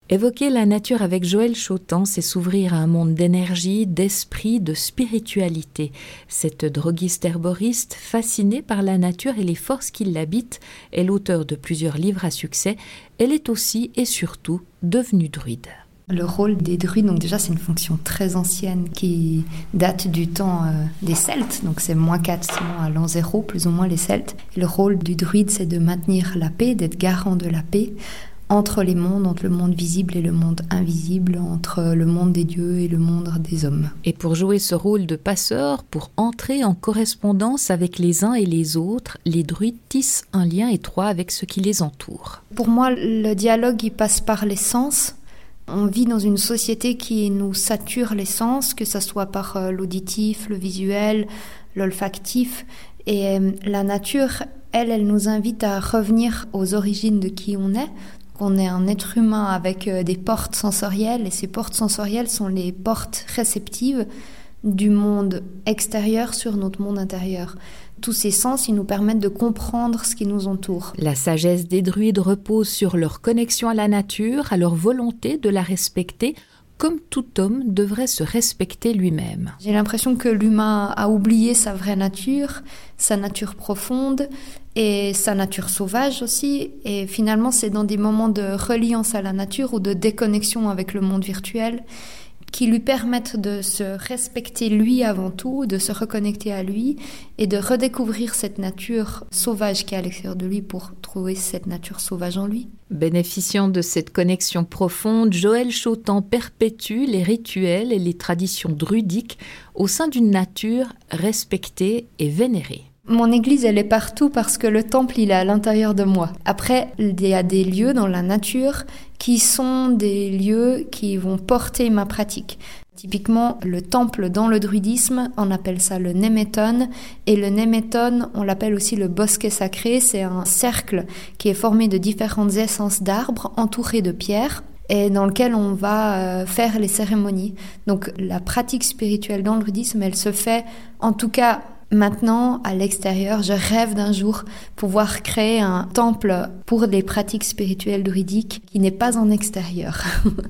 Évoquer la nature avec Joël Chautan, c'est s'ouvrir à un monde d'énergie, d'esprit, de spiritualité. Cette droguiste herboriste, fascinée par la nature et les forces qui l'habitent, est l'auteur de plusieurs livres à succès. Elle est aussi et surtout devenue druide. Le rôle des druides, donc déjà c'est une fonction très ancienne qui date du temps des Celtes, donc c'est -400 à l'an 0, plus ou moins les Celtes. Et le rôle du druide, c'est de maintenir la paix, d'être garant de la paix entre les mondes, entre le monde visible et le monde invisible, entre le monde des dieux et le monde des hommes. Et pour jouer ce rôle de passeur, pour entrer en correspondance avec les uns et les autres, les druides tissent un lien étroit avec ce qui les entoure. Pour moi, le dialogue, il passe par les sens. On vit dans une société qui nous sature les sens, que ce soit par l'auditif, le visuel, l'olfactif. Et la nature, elle nous invite à revenir aux origines de qui on est. On est un être humain avec des portes sensorielles, et ces portes sensorielles sont les portes réceptives du monde extérieur sur notre monde intérieur. Tous ces sens, ils nous permettent de comprendre ce qui nous entoure. La sagesse des druides repose sur leur connexion à la nature, à leur volonté de la respecter, comme tout homme devrait se respecter lui-même. J'ai l'impression que l'humain a oublié sa vraie nature, sa nature profonde et sa nature sauvage aussi. Et finalement, c'est dans des moments de reliance à la nature ou de déconnexion avec le monde virtuel qui lui permettent de se respecter lui avant tout, de se reconnecter à lui et de redécouvrir cette nature sauvage qui est à l'extérieur de lui pour trouver cette nature sauvage en lui. Bénéficiant de cette connexion profonde, Joël Chautan perpétue les rituels et les traditions druidiques au sein d'une nature respectée et vénérée. Mon église, elle est partout parce que le temple, il est à l'intérieur de moi. Après, il y a des lieux dans la nature qui sont des lieux qui vont porter ma pratique. Typiquement, le temple dans le druidisme, on appelle ça le néméton. Et le néméton, on l'appelle aussi le bosquet sacré. C'est un cercle qui est formé de différentes essences d'arbres entourées de pierres, et dans lequel on va faire les cérémonies. Donc la pratique spirituelle dans le druidisme, elle se fait, en tout cas maintenant, à l'extérieur. Je rêve d'un jour pouvoir créer un temple pour des pratiques spirituelles druidiques qui n'est pas en extérieur.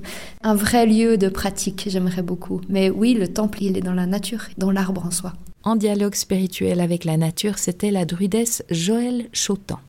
Un vrai lieu de pratique, j'aimerais beaucoup. Mais oui, le temple, il est dans la nature, dans l'arbre en soi. En dialogue spirituel avec la nature, c'était la druidesse Joël Chautan.